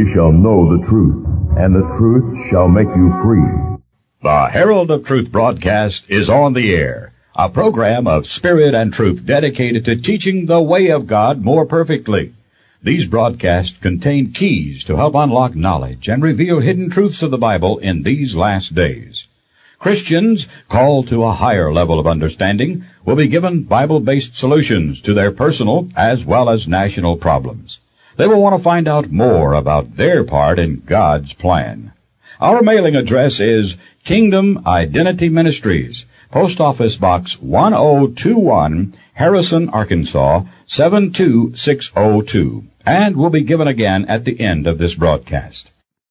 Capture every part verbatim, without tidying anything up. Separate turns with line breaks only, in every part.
ye shall know the truth, and the truth shall make you free.
The Herald of Truth broadcast is on the air, a program of spirit and truth dedicated to teaching the way of God more perfectly. These broadcasts contain keys to help unlock knowledge and reveal hidden truths of the Bible in these last days. Christians called to a higher level of understanding will be given Bible-based solutions to their personal as well as national problems. They will want to find out more about their part in God's plan. Our mailing address is Kingdom Identity Ministries, Post Office Box one oh two one, Harrison, Arkansas, seven two six oh two, and will be given again at the end of this broadcast.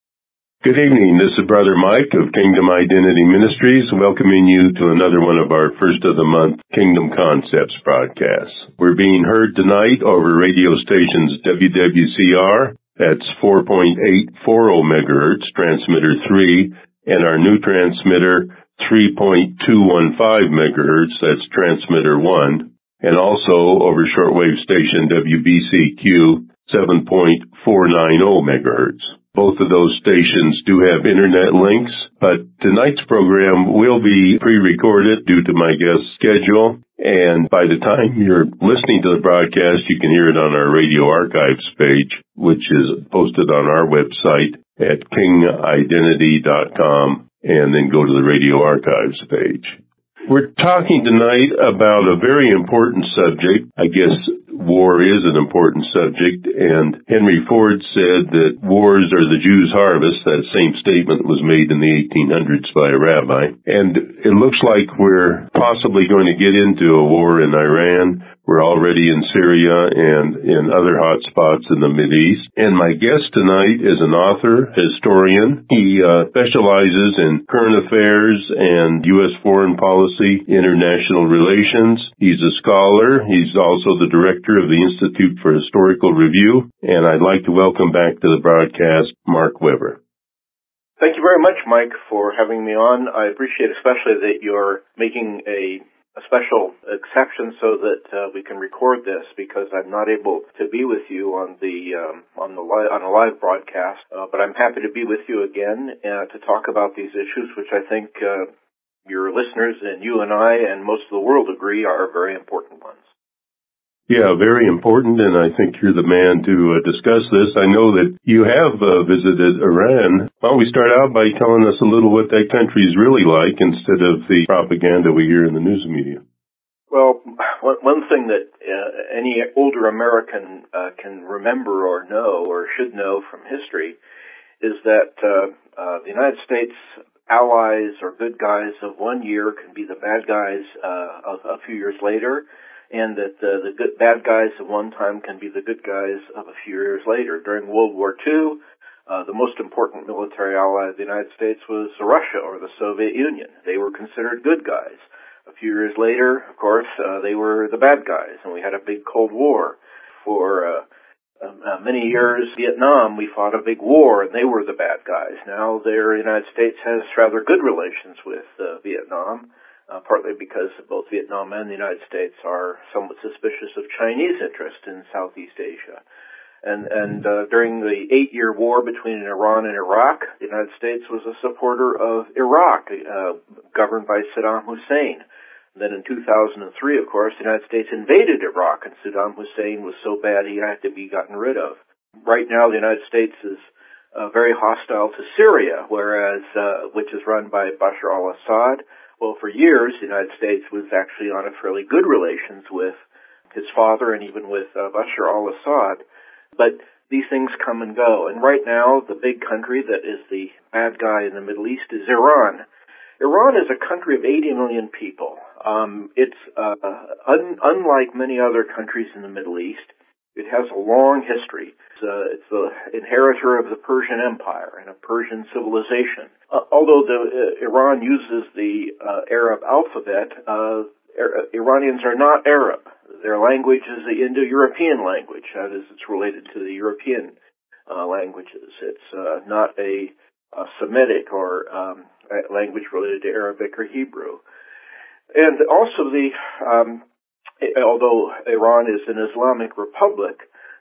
Good evening. This is Brother Mike of Kingdom Identity Ministries, welcoming you to another one of our first of the month Kingdom Concepts broadcasts. We're being heard tonight over radio stations W W C R, that's four point eight four zero megahertz, transmitter three, and our new transmitter three point two one five megahertz, that's transmitter one, and also over shortwave station W B C Q seven point four nine zero megahertz. Both of those stations do have internet links, but tonight's program will be pre-recorded due to my guest schedule, and by the time you're listening to the broadcast, you can hear it on our radio archives page, which is posted on our website at king identity dot com, and then go to the radio archives page. We're talking tonight about a very important subject. I guess war is an important subject, and Henry Ford said that wars are the Jews' harvest. That same statement was made in the eighteen hundreds by a rabbi. And it looks like we're possibly going to get into a war in Iran. We're already in Syria and in other hot spots in the Mideast. And my guest tonight is an author, historian. He uh, specializes in current affairs and U S foreign policy, international relations. He's a scholar. He's also the director of the Institute for Historical Review. And I'd like to welcome back to the broadcast Mark Weber.
Thank you very much, Mike, for having me on. I appreciate especially that you're making a a special exception so that uh, we can record this, because I'm not able to be with you on the um, on the li- on a live broadcast. Uh, but I'm happy to be with you again uh, to talk about these issues, which I think uh, your listeners and you and I and most of the world agree are very important ones.
Yeah, very important, and I think you're the man to uh, discuss this. I know that you have uh, visited Iran. Why don't we start out by telling us a little what that country is really like instead of the propaganda we hear in the news media?
Well, one thing that uh, any older American uh, can remember or know or should know from history is that uh, uh, the United States allies or good guys of one year can be the bad guys uh, of a few years later, and that uh, the good, bad guys at one time can be the good guys of a few years later. During World War Two, uh, the most important military ally of the United States was Russia or the Soviet Union. They were considered good guys. A few years later, of course, uh, they were the bad guys, and we had a big Cold War. For uh, uh, many years, Vietnam, we fought a big war, and they were the bad guys. Now, the United States has rather good relations with uh, Vietnam. Uh, partly because both Vietnam and the United States are somewhat suspicious of Chinese interest in Southeast Asia. And, and uh, during the eight-year war between Iran and Iraq, the United States was a supporter of Iraq, uh, governed by Saddam Hussein. And then in two thousand three, of course, the United States invaded Iraq, and Saddam Hussein was so bad he had to be gotten rid of. Right now, the United States is uh, very hostile to Syria, whereas uh, which is run by Bashar al-Assad. Well, for years, the United States was actually on a fairly good relations with his father and even with uh, Bashar al-Assad. But these things come and go. And right now, the big country that is the bad guy in the Middle East is Iran. Iran is a country of eighty million people. Um, it's uh, un- unlike many other countries in the Middle East. It has a long history. It's, uh, it's the inheritor of the Persian Empire and a Persian civilization. Uh, although the, uh, Iran uses the uh, Arab alphabet, uh, Ar- Iranians are not Arab. Their language is the Indo-European language. That is, it's related to the European uh, languages. It's uh, not a, a Semitic or um, a language related to Arabic or Hebrew. And also the... Um, Although Iran is an Islamic republic,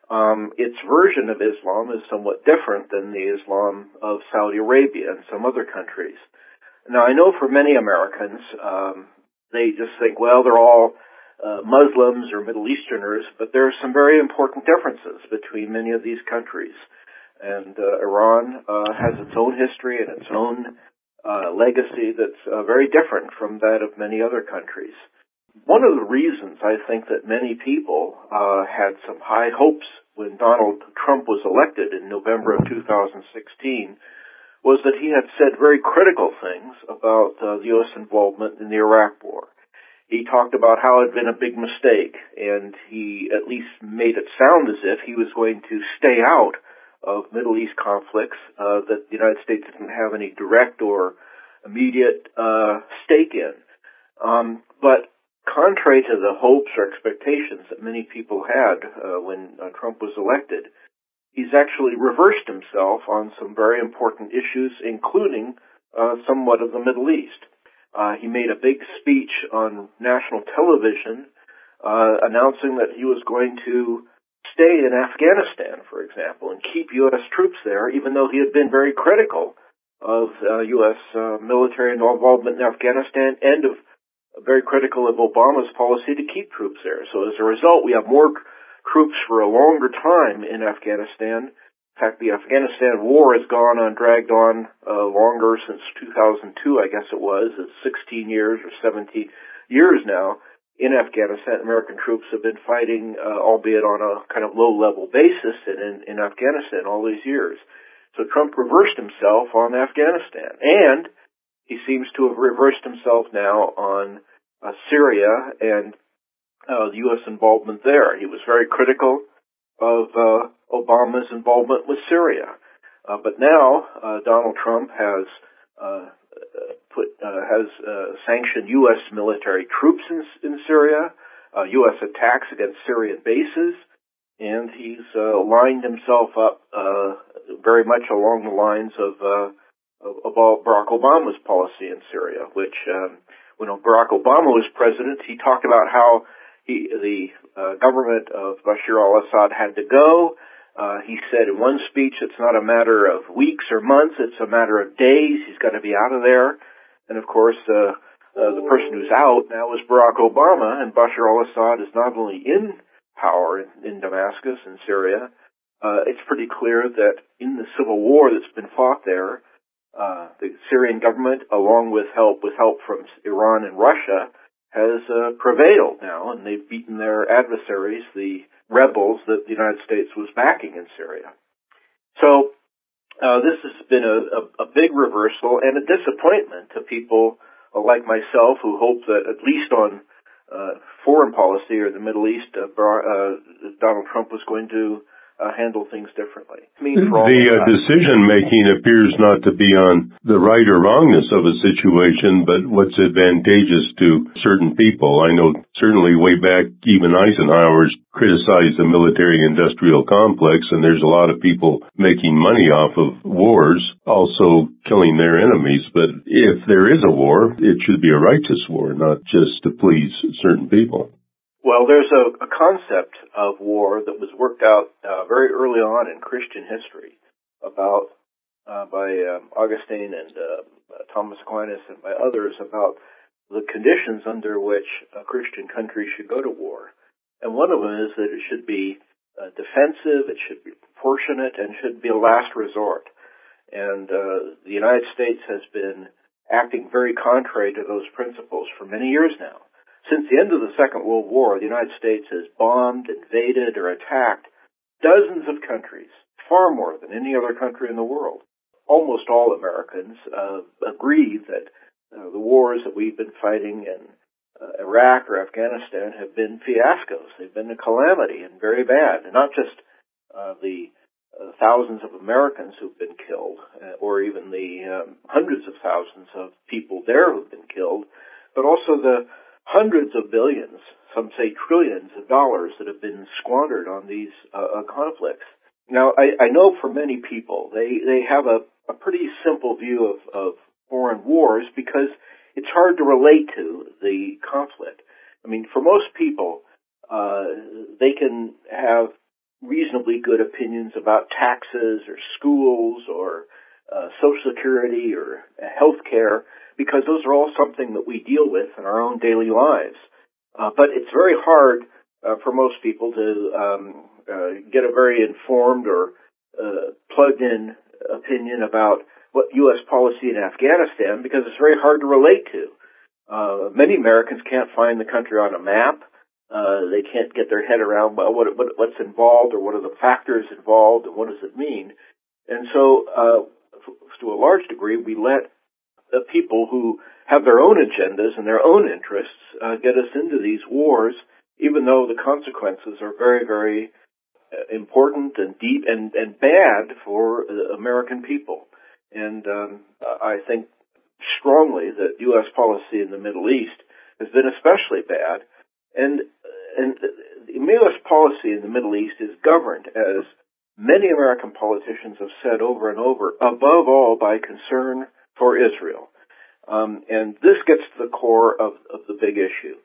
Um, its version of Islam is somewhat different than the Islam of Saudi Arabia and some other countries. Now, I know for many Americans, um, they just think, well, they're all uh, Muslims or Middle Easterners, but there are some very important differences between many of these countries. And uh, Iran uh, has its own history and its own uh, legacy that's uh, very different from that of many other countries. One of the reasons I think that many people uh, had some high hopes when Donald Trump was elected in November of two thousand sixteen was that he had said very critical things about uh, the U S involvement in the Iraq War. He talked about how it had been a big mistake, and he at least made it sound as if he was going to stay out of Middle East conflicts uh, that the United States didn't have any direct or immediate uh, stake in. Um, but contrary to the hopes or expectations that many people had uh, when uh, Trump was elected, he's actually reversed himself on some very important issues, including uh, somewhat of the Middle East. Uh, he made a big speech on national television uh, announcing that he was going to stay in Afghanistan, for example, and keep U S troops there, even though he had been very critical of uh, U S uh, military involvement in Afghanistan and of very critical of Obama's policy to keep troops there. So as a result, we have more troops for a longer time in Afghanistan. In fact, the Afghanistan war has gone on, dragged on uh, longer since two thousand two, I guess it was. It's sixteen years or seventeen years now in Afghanistan. American troops have been fighting, uh, albeit on a kind of low-level basis in, in Afghanistan all these years. So Trump reversed himself on Afghanistan, and he seems to have reversed himself now on uh, Syria and uh, the U S involvement there. He was very critical of uh, Obama's involvement with Syria. Uh, but now uh, Donald Trump has uh, put uh, has uh, sanctioned U S military troops in, in Syria, uh, U S attacks against Syrian bases, and he's uh, lined himself up uh, very much along the lines of uh, of Barack Obama's policy in Syria, which um, when Barack Obama was president, he talked about how he, the uh, government of Bashar al-Assad had to go. Uh, he said in one speech, it's not a matter of weeks or months, it's a matter of days. He's got to be out of there. And of course, uh, uh, the person who's out now is Barack Obama, and Bashar al-Assad is not only in power in, in Damascus and Syria, uh, it's pretty clear that in the civil war that's been fought there, Uh, the Syrian government, along with help with help from Iran and Russia, has uh, prevailed now, and they've beaten their adversaries, the rebels that the United States was backing in Syria. So uh, this has been a, a, a big reversal and a disappointment to people like myself who hope that at least on uh, foreign policy or the Middle East, uh, uh, Donald Trump was going to Uh, handle things differently. I mean, for all
the uh, decision-making appears not to be on the right or wrongness of a situation, but what's advantageous to certain people. I know certainly way back, even Eisenhower's criticized the military-industrial complex, and there's a lot of people making money off of wars, also killing their enemies. But if there is a war, it should be a righteous war, not just to please certain people.
Well, there's a, a concept of war that was worked out uh, very early on in Christian history about uh, by um, Augustine and uh, Thomas Aquinas and by others about the conditions under which a Christian country should go to war. And one of them is that it should be uh, defensive, it should be proportionate, and should be a last resort. And uh, the United States has been acting very contrary to those principles for many years now. Since the end of the Second World War, the United States has bombed, invaded, or attacked dozens of countries, far more than any other country in the world. Almost all Americans uh, agree that uh, the wars that we've been fighting in uh, Iraq or Afghanistan have been fiascos. They've been a calamity and very bad. And not just uh, the uh, thousands of Americans who've been killed, uh, or even the um, hundreds of thousands of people there who've been killed, but also the hundreds of billions, some say trillions of dollars that have been squandered on these uh, conflicts. Now, I, I know for many people, they, they have a, a pretty simple view of, of foreign wars because it's hard to relate to the conflict. I mean, for most people, uh, they can have reasonably good opinions about taxes or schools or uh, Social Security or health care, because those are all something that we deal with in our own daily lives. Uh, but it's very hard uh, for most people to um, uh, get a very informed or uh, plugged-in opinion about what U S policy in Afghanistan, because it's very hard to relate to. Uh, many Americans can't find the country on a map. Uh, they can't get their head around, well, what, what, what's involved, or what are the factors involved, and what does it mean. And so, uh, f- to a large degree, we let the people who have their own agendas and their own interests uh, get us into these wars, even though the consequences are very, very important and deep and, and bad for the American people. And um, I think strongly that U S policy in the Middle East has been especially bad. And, and the U S policy in the Middle East is governed, as many American politicians have said over and over, above all by concern for Israel. Um, and this gets to the core of, of the big issue.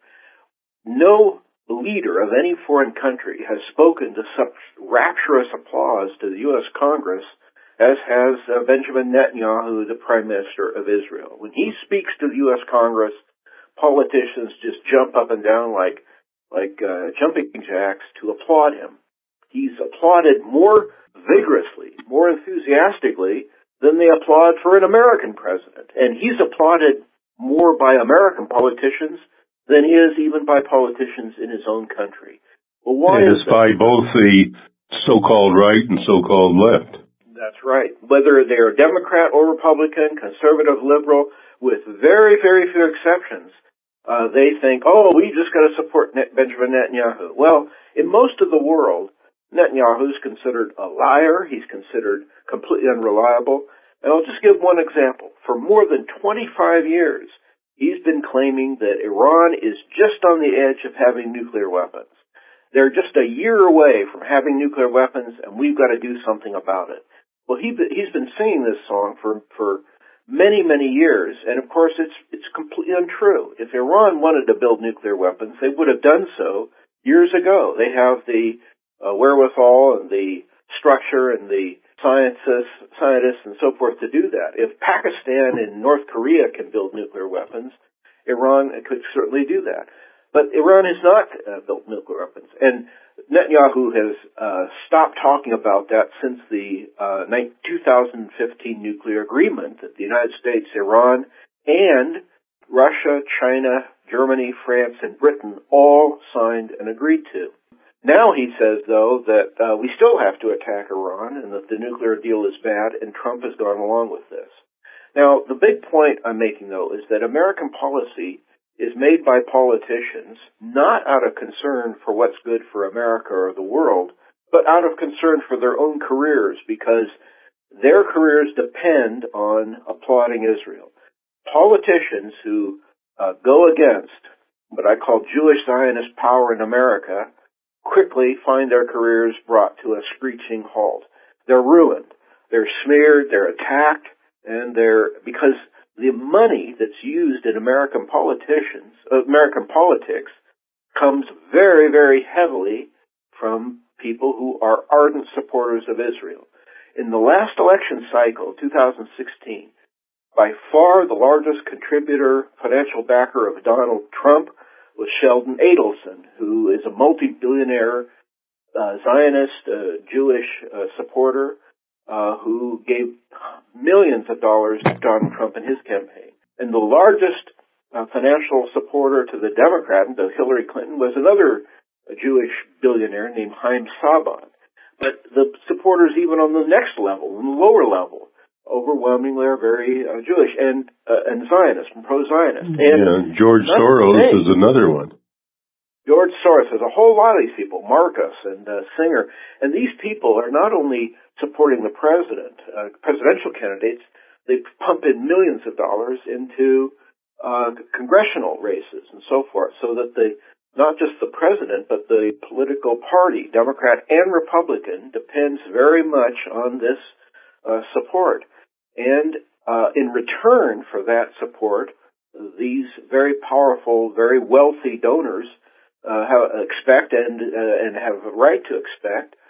No leader of any foreign country has spoken to such rapturous applause to the U S Congress as has uh, Benjamin Netanyahu, the Prime Minister of Israel. When he speaks to the U S Congress, politicians just jump up and down like like uh, jumping jacks to applaud him. He's applauded more vigorously, more enthusiastically than they applaud for an American president. And he's applauded more by American politicians than he is even by politicians in his own country. Well, why
and
is
it's by
that?
both the so-called right and so-called left.
That's right. Whether they're Democrat or Republican, conservative, liberal, with very, very few exceptions, uh, they think, oh, we just got to support Net- Benjamin Netanyahu. Well, in most of the world, Netanyahu is considered a liar. He's considered completely unreliable. And I'll just give one example. For more than twenty-five years, he's been claiming that Iran is just on the edge of having nuclear weapons. They're just a year away from having nuclear weapons, and we've got to do something about it. Well, he, he's been singing this song for, for many, many years, and of course it's, it's completely untrue. If Iran wanted to build nuclear weapons, they would have done so years ago. They have the uh, wherewithal and the structure and the scientists, scientists and so forth to do that. If Pakistan and North Korea can build nuclear weapons, Iran could certainly do that. But Iran has not uh, built nuclear weapons. And Netanyahu has uh, stopped talking about that since the uh, two thousand fifteen nuclear agreement that the United States, Iran, and Russia, China, Germany, France, and Britain all signed and agreed to. Now he says, though, that uh, we still have to attack Iran and that the nuclear deal is bad, and Trump has gone along with this. Now, the big point I'm making, though, is that American policy is made by politicians not out of concern for what's good for America or the world, but out of concern for their own careers, because their careers depend on applauding Israel. Politicians who uh, go against what I call Jewish Zionist power in America quickly find their careers brought to a screeching halt. They're ruined. They're smeared, they're attacked, and they're, because the money that's used in American politicians, uh, American politics, comes very, very heavily from people who are ardent supporters of Israel. In the last election cycle, two thousand sixteen, by far the largest contributor, financial backer of Donald Trump was Sheldon Adelson, who is a multi-billionaire uh, Zionist, uh, Jewish uh, supporter, Uh, who gave millions of dollars to Donald Trump in his campaign. And the largest uh, financial supporter to the Democrat, to Hillary Clinton, was another uh, Jewish billionaire named Haim Saban. But the supporters even on the next level, on the lower level, overwhelmingly are very uh, Jewish and uh, and Zionist, and pro-Zionist. And
yeah, George Soros is another one.
George Soros, there's a whole lot of these people, Marcus and uh, Singer, and these people are not only supporting the president, uh, presidential candidates, they pump in millions of dollars into uh, congressional races and so forth, so that the not just the president, but the political party, Democrat and Republican, depends very much on this uh, support. And uh, in return for that support, these very powerful, very wealthy donors Uh, have, expect and uh, and have a right to expect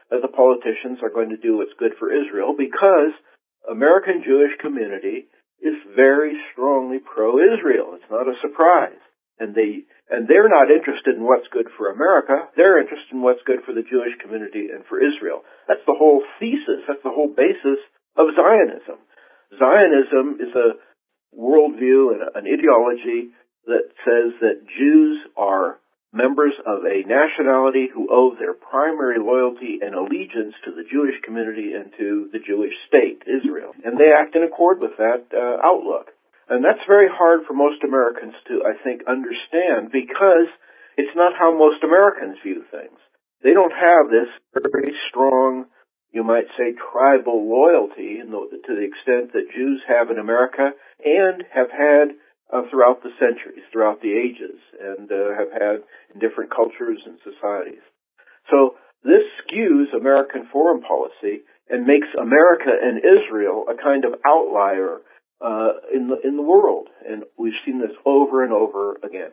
that the politicians are going to do what's good for Israel, because American Jewish community is very strongly pro-Israel. It's not a surprise. And they, and they're not interested in what's good for America. They're interested in what's good for the Jewish community and for Israel. That's the whole thesis. That's the whole basis of Zionism. Zionism is a worldview and an ideology that says that Jews are members of a nationality who owe their primary loyalty and allegiance to the Jewish community and to the Jewish state, Israel. And they act in accord with that uh, outlook. And that's very hard for most Americans to, I think, understand, because it's not how most Americans view things. They don't have this very strong, you might say, tribal loyalty in the, to the extent that Jews have in America and have had uh, throughout the centuries, throughout the ages, and uh, have had in different cultures and societies. So this skews American foreign policy and makes America and Israel a kind of outlier Uh, in the in the world, and we've seen this over and over again.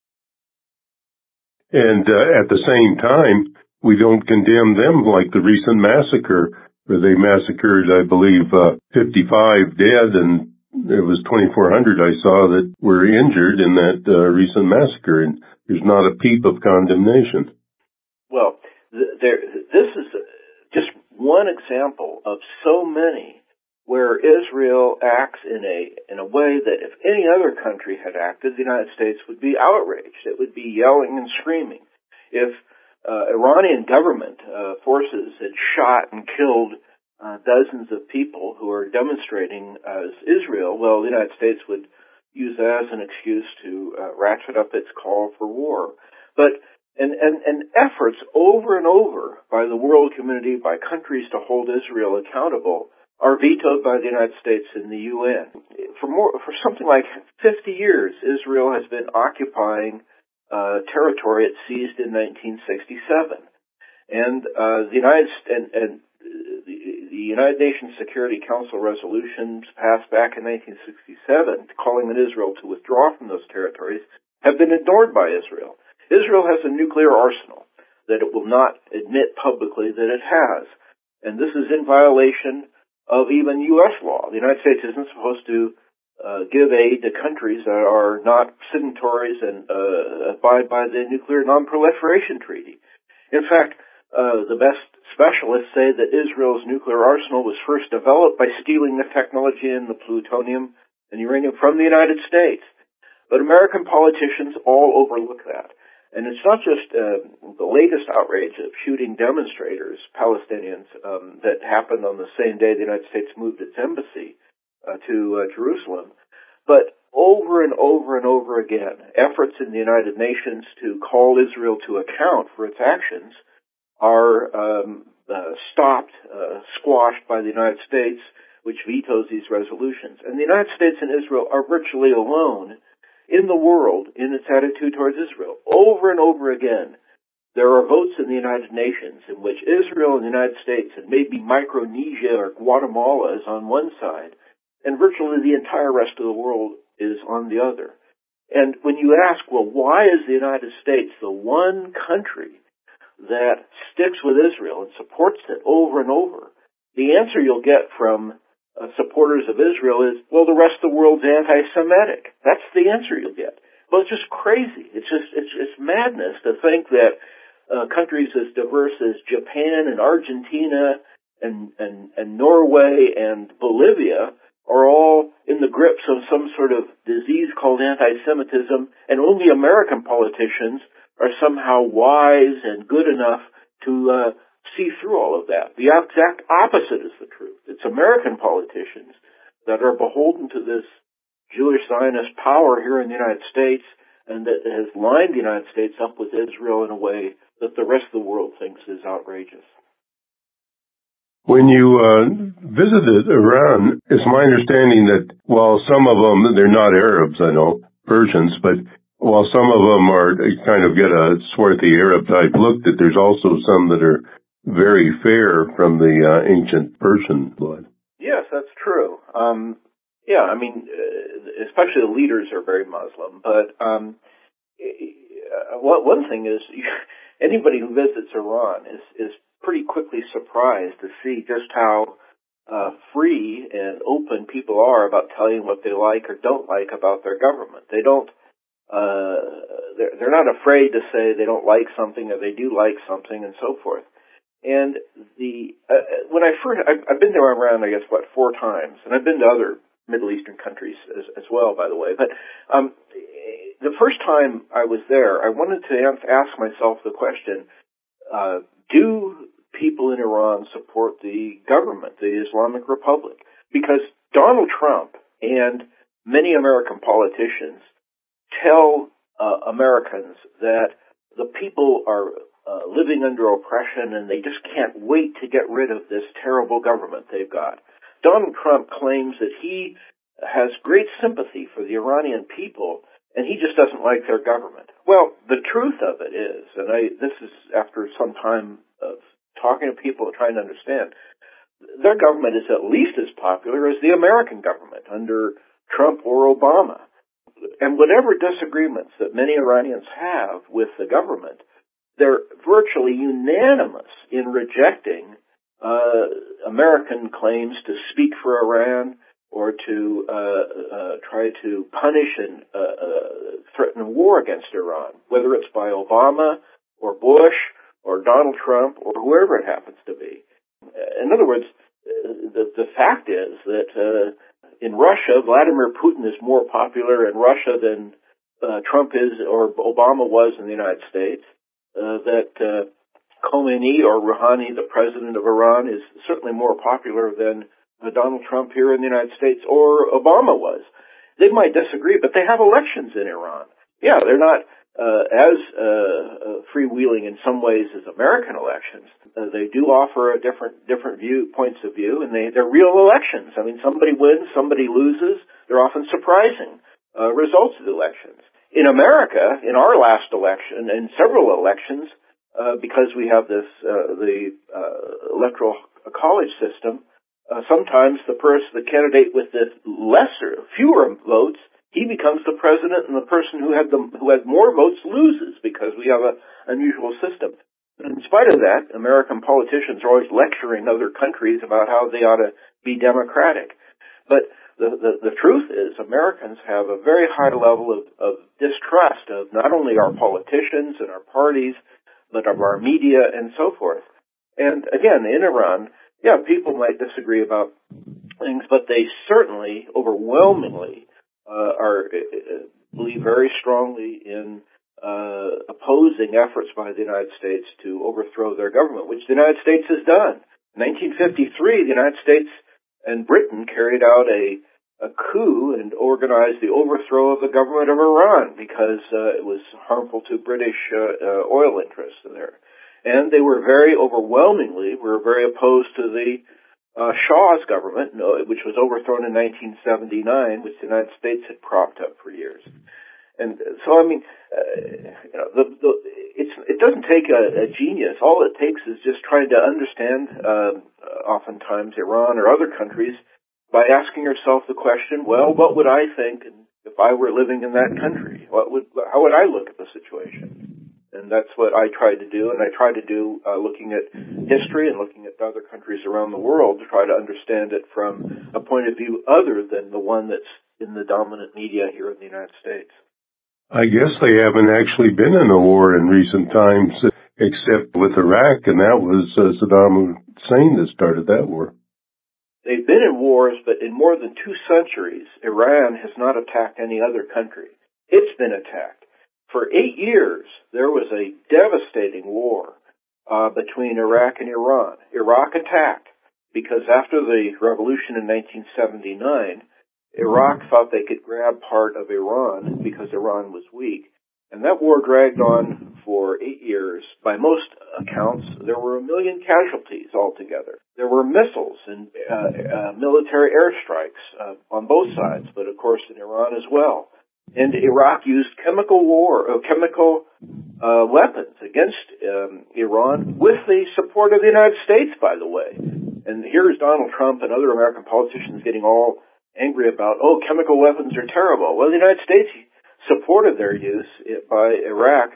And uh, at the same time, we don't condemn them like the recent massacre, where they massacred, I believe, uh, fifty-five dead, and there was twenty-four hundred I saw that were injured in that uh, recent massacre, and there's not a peep of condemnation.
Well, th- there, this is just one example of so many where Israel acts in a in a way that if any other country had acted, the United States would be outraged. It would be yelling and screaming. If uh, Iranian government uh, forces had shot and killed uh, dozens of people who are demonstrating as Israel, well, the United States would use that as an excuse to uh, ratchet up its call for war. But and, and, and efforts over and over by the world community, by countries to hold Israel accountable, are vetoed by the United States and the U N. For more, for something like fifty years, Israel has been occupying uh, territory it seized in nineteen sixty-seven, and uh, the United and, and the, the United Nations Security Council resolutions passed back in nineteen sixty-seven, calling on Israel to withdraw from those territories, have been ignored by Israel. Israel has a nuclear arsenal that it will not admit publicly that it has, and this is in violation of even U S law. The United States isn't supposed to uh, give aid to countries that are not signatories and uh, abide by the Nuclear Non-Proliferation Treaty. In fact, uh, the best specialists say that Israel's nuclear arsenal was first developed by stealing the technology and the plutonium and uranium from the United States. But American politicians all overlook that. And it's not just uh, the latest outrage of shooting demonstrators, Palestinians, um, that happened on the same day the United States moved its embassy uh, to uh, Jerusalem, but over and over and over again, efforts in the United Nations to call Israel to account for its actions are um, uh, stopped, uh, squashed by the United States, which vetoes these resolutions. And the United States and Israel are virtually alone in the world in its attitude towards Israel. Over and over again, there are votes in the United Nations in which Israel and the United States and maybe Micronesia or Guatemala is on one side, and virtually the entire rest of the world is on the other. And when you ask, well, why is the United States the one country that sticks with Israel and supports it over and over, the answer you'll get from Uh, supporters of Israel is, well, the rest of the world's anti-Semitic. That's the answer you'll get. Well, it's just crazy. It's just, it's, it's madness to think that uh, countries as diverse as Japan and Argentina and, and, and Norway and Bolivia are all in the grips of some sort of disease called anti-Semitism, and only American politicians are somehow wise and good enough to uh, see through all of that. The exact opposite is the truth. It's American politicians that are beholden to this Jewish Zionist power here in the United States, and that has lined the United States up with Israel in a way that the rest of the world thinks is outrageous.
When you uh, visited Iran, it's my understanding that while some of them, they're not Arabs, I know, Persians, but while some of them are kind of get a swarthy Arab type look, that there's also some that are very fair from the uh, ancient Persian blood.
Yes, that's true. Um, yeah, I mean, especially the leaders are very Muslim. But um, one thing is, anybody who visits Iran is, is pretty quickly surprised to see just how uh, free and open people are about telling what they like or don't like about their government. They don't, uh, they're, they're not afraid to say they don't like something or they do like something and so forth. And the, uh, when I first, I've, I've been there around, I guess, what, four times, and I've been to other Middle Eastern countries as, as well, by the way. But um, the first time I was there, I wanted to ask myself the question, uh, do people in Iran support the government, the Islamic Republic? Because Donald Trump and many American politicians tell uh, Americans that the people are uh, living under oppression and they just can't wait to get rid of this terrible government they've got. Donald Trump claims that he has great sympathy for the Iranian people, and he just doesn't like their government. Well, the truth of it is, and I, this is after some time of talking to people and trying to understand, their government is at least as popular as the American government under Trump or Obama. And whatever disagreements that many Iranians have with the government, they're virtually unanimous in rejecting uh, American claims to speak for Iran or to uh, uh, try to punish and uh, uh, threaten war against Iran, whether it's by Obama or Bush or Donald Trump or whoever it happens to be. In other words, the, the fact is that uh, in Russia, Vladimir Putin is more popular in Russia than uh, Trump is or Obama was in the United States, uh, that uh, Khomeini or Rouhani, the president of Iran, is certainly more popular than uh, Donald Trump here in the United States or Obama was. They might disagree, but they have elections in Iran. Yeah, they're not uh, as uh, uh, freewheeling in some ways as American elections. Uh, they do offer a different different view points of view, and they, they're real elections. I mean, somebody wins, somebody loses. They're often surprising uh, results of the elections. In America, in our last election, and several elections, Uh, because we have this, uh, the, uh, electoral college system, uh, sometimes the person, the candidate with the lesser, fewer votes, he becomes the president, and the person who had the, who has more votes loses because we have an unusual system. In spite of that, American politicians are always lecturing other countries about how they ought to be democratic. But the, the, the truth is Americans have a very high level of, of distrust of not only our politicians and our parties, but of our media and so forth. And again, in Iran, yeah, people might disagree about things, but they certainly, overwhelmingly, uh, are uh, believe very strongly in uh, opposing efforts by the United States to overthrow their government, which the United States has done. In nineteen fifty-three, the United States and Britain carried out a a coup and organized the overthrow of the government of Iran because uh, it was harmful to British uh, uh, oil interests there. And they were very overwhelmingly, were very opposed to the uh, Shah's government, which was overthrown in nineteen seventy-nine, which the United States had propped up for years. And so, I mean, uh, you know, the, the, it's, it doesn't take a, a genius. All it takes is just trying to understand, uh, oftentimes, Iran or other countries by asking yourself the question, well, what would I think if I were living in that country? What would, how would I look at the situation? And that's what I try to do, and I try to do uh, looking at history and looking at other countries around the world to try to understand it from a point of view other than the one that's in the dominant media here in the United States.
I guess they haven't actually been in a war in recent times, except with Iraq, and that was uh, Saddam Hussein that started that war.
They've been in wars, but in more than two centuries, Iran has not attacked any other country. It's been attacked. For eight years, there was a devastating war uh, between Iraq and Iran. Iraq attacked because after the revolution in nineteen seventy-nine, Iraq thought they could grab part of Iran because Iran was weak. And that war dragged on for eight years. By most accounts, there were a million casualties altogether. There were missiles and uh, uh, military airstrikes uh, on both sides, but of course in Iran as well. And Iraq used chemical war, uh, chemical uh, weapons against um, Iran with the support of the United States, by the way. And here's Donald Trump and other American politicians getting all angry about, oh, chemical weapons are terrible. Well, the United States supported their use by Iraq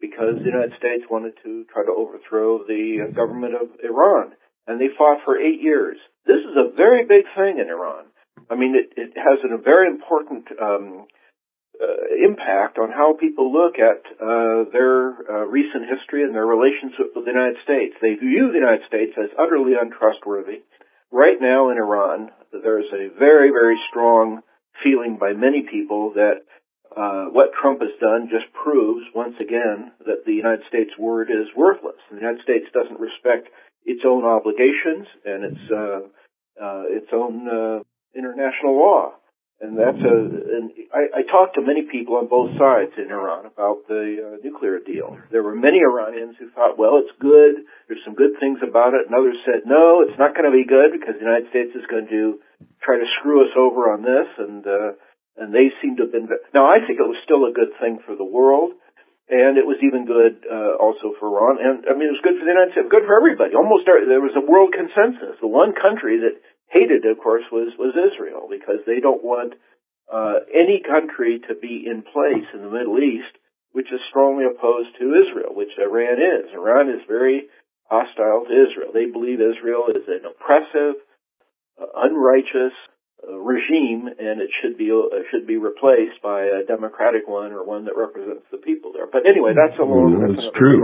because the United States wanted to try to overthrow the government of Iran. And they fought for eight years. This is a very big thing in Iran. I mean, it, it has a very important um, uh, impact on how people look at uh, their uh, recent history and their relationship with the United States. They view the United States as utterly untrustworthy. Right now in Iran, there's a very, very strong feeling by many people that uh, what Trump has done just proves, once again, that the United States word is worthless. The United States doesn't respect its own obligations and its uh, uh, its own uh, international law. And that's a. And I, I talked to many people on both sides in Iran about the uh, nuclear deal. There were many Iranians who thought, well, it's good. There's some good things about it. And others said, no, it's not going to be good because the United States is going to try to screw us over on this. And uh, and they seem to have been. Now, I think it was still a good thing for the world. And it was even good uh, also for Iran. And, I mean, it was good for the United States, good for everybody. Almost there was a world consensus. The one country that hated, of course, was, was Israel, because they don't want uh, any country to be in place in the Middle East which is strongly opposed to Israel, which Iran is. Iran is very hostile to Israel. They believe Israel is an oppressive, uh, unrighteous, Uh, regime, and it should be uh, should be replaced by a democratic one or one that represents the people there. But anyway, that's a long.
Well, that's true.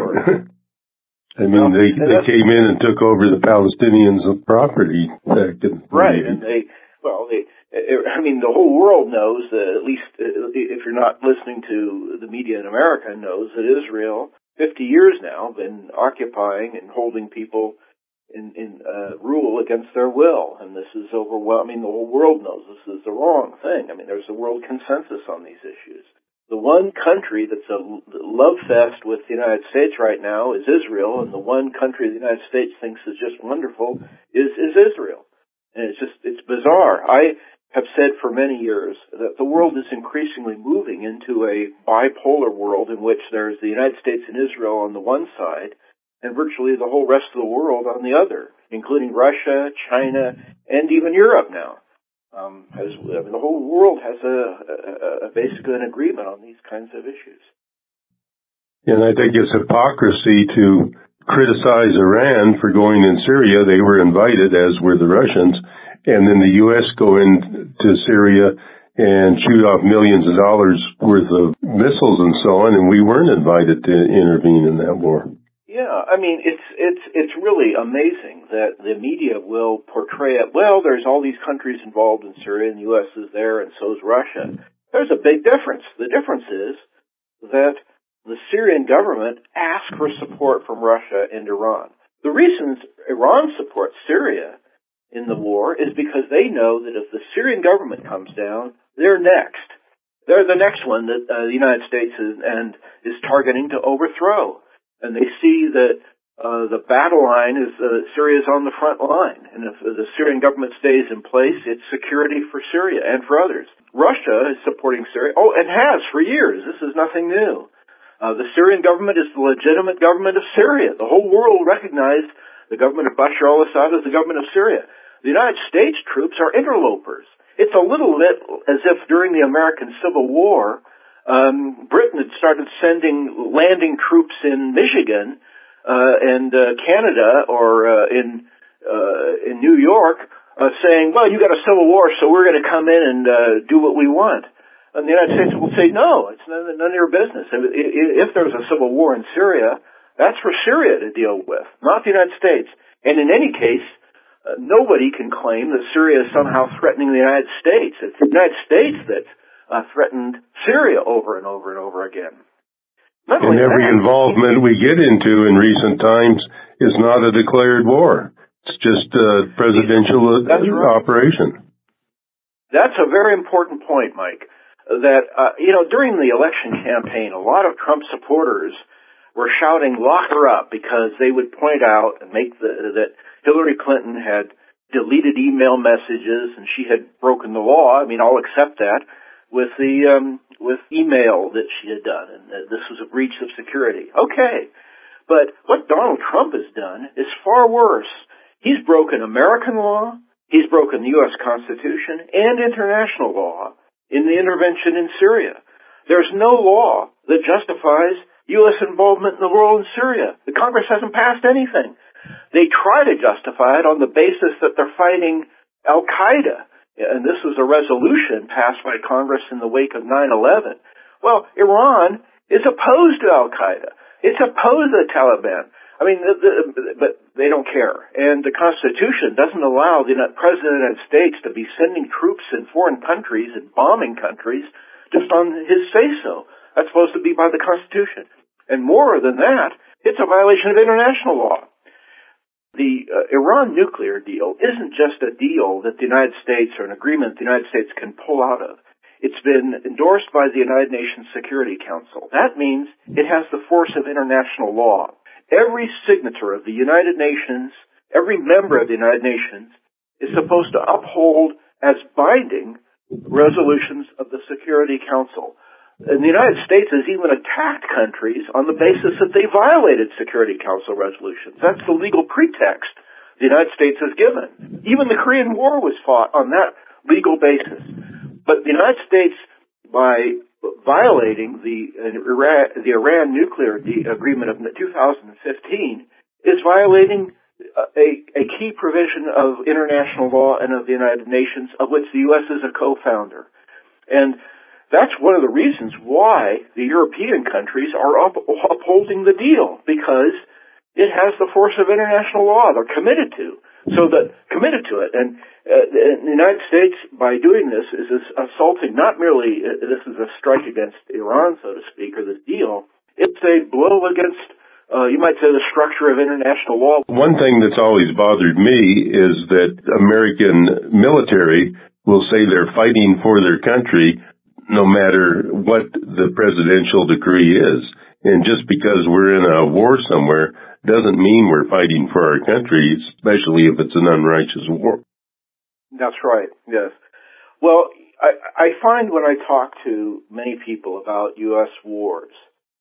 I mean, well, they they came in and took over the Palestinians' property back in
right, and they well, they. I mean, the whole world knows that, at least if you're not listening to the media in America, knows that Israel, fifty years now, been occupying and holding people in, in uh, rule against their will. And this is overwhelming. I mean, the whole world knows this is the wrong thing. I mean, there's a world consensus on these issues. The one country that's a love fest with the United States right now is Israel, and the one country the United States thinks is just wonderful is, is Israel. And it's just, it's bizarre. I have said for many years that the world is increasingly moving into a bipolar world in which there's the United States and Israel on the one side, and virtually the whole rest of the world on the other, including Russia, China, and even Europe now. Um, has, I mean, the whole world has a, a, a basically an agreement on these kinds of issues.
And I think it's hypocrisy to criticize Iran for going in Syria. They were invited, as were the Russians, and then the U S go into Syria and shoot off millions of dollars worth of missiles and so on, and we weren't invited to intervene in that war.
Yeah, I mean, it's it's it's really amazing that the media will portray it, well, there's all these countries involved in Syria, and the U S is there, and so is Russia. There's a big difference. The difference is that the Syrian government asked for support from Russia and Iran. The reasons Iran supports Syria in the war is because they know that if the Syrian government comes down, they're next. They're the next one that uh, the United States is, and is targeting to overthrow. And they see that uh, the battle line is uh, Syria is on the front line, and if the Syrian government stays in place, it's security for Syria and for others. Russia is supporting Syria, oh, and has for years. This is nothing new. Uh, the Syrian government is the legitimate government of Syria. The whole world recognized the government of Bashar al-Assad as the government of Syria. The United States troops are interlopers. It's a little bit as if during the American Civil War, Um, Britain had started sending, landing troops in Michigan uh, and uh, Canada or uh, in uh, in New York, uh, saying, "Well, you got a civil war, so we're going to come in and uh, do what we want." And the United States will say, "No, it's none, none of your business. If, if there's a civil war in Syria, that's for Syria to deal with, not the United States." And in any case, uh, nobody can claim that Syria is somehow threatening the United States. It's the United States that's Uh, threatened Syria over and over and over again.
Not and every that, involvement we get into in recent times is not a declared war. It's just a presidential
That's right.
operation.
That's a very important point, Mike. That, uh, you know, during the election campaign, a lot of Trump supporters were shouting, "Lock her up," because they would point out and make the, that Hillary Clinton had deleted email messages and she had broken the law. I mean, I'll accept that. With the um, with email that she had done, and uh, this was a breach of security. Okay, but what Donald Trump has done is far worse. He's broken American law, he's broken the U S Constitution and international law in the intervention in Syria. There's no law that justifies U S involvement in the war in Syria. The Congress hasn't passed anything. They try to justify it on the basis that they're fighting Al-Qaeda. And this was a resolution passed by Congress in the wake of nine eleven. Well, Iran is opposed to Al-Qaeda. It's opposed to the Taliban. I mean, the, the, but they don't care. And the Constitution doesn't allow the President of the United States to be sending troops in foreign countries and bombing countries just on his say-so. That's supposed to be by the Constitution. And more than that, it's a violation of international law. The uh, Iran nuclear deal isn't just a deal that the United States, or an agreement the United States can pull out of. It's been endorsed by the United Nations Security Council. That means it has the force of international law. Every signature of the United Nations, every member of the United Nations, is supposed to uphold as binding resolutions of the Security Council. And the United States has even attacked countries on the basis that they violated Security Council resolutions. That's the legal pretext the United States has given. Even the Korean War was fought on that legal basis. But the United States, by violating the uh, Iran, the Iran nuclear de- agreement of two thousand fifteen, is violating a, a key provision of international law and of the United Nations, of which the U S is a co-founder. And that's one of the reasons why the European countries are up, upholding the deal, because it has the force of international law. They're committed to, so that committed to it. And uh, the United States, by doing this, is assaulting not merely uh, this is a strike against Iran, so to speak, or this deal. It's a blow against, uh, you might say, the structure of international law.
One thing that's always bothered me is that American military will say they're fighting for their country no matter what the presidential decree is. And just because we're in a war somewhere doesn't mean we're fighting for our country, especially if it's an unrighteous war.
That's right, yes. Well, I, I find when I talk to many people about U S wars,